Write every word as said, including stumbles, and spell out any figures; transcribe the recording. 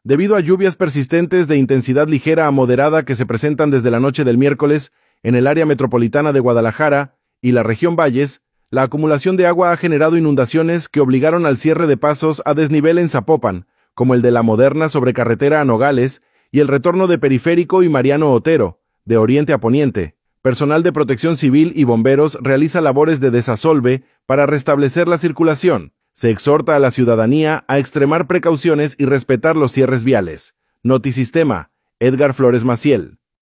Debido a lluvias persistentes de intensidad ligera a moderada que se presentan desde la noche del miércoles en el área metropolitana de Guadalajara y la región Valles, la acumulación de agua ha generado inundaciones que obligaron al cierre de pasos a desnivel en Zapopan, como el de la moderna sobrecarretera a Nogales y el retorno de Periférico y Mariano Otero, de oriente a poniente. Personal de Protección Civil y bomberos realiza labores de desasolve para restablecer la circulación. Se exhorta a la ciudadanía a extremar precauciones y respetar los cierres viales. Notisistema, Edgar Flores Maciel.